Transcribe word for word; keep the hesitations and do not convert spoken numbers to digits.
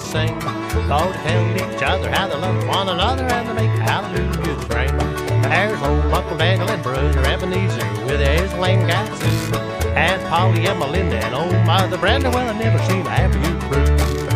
sing. Lord tell each other how they love one another and they make hallelujah ring. There's old Uncle Daniel and Brother Ebenezer with his Langazoo, and Polly and Melinda and old Mother Brenda, well, I never seen a happier crew.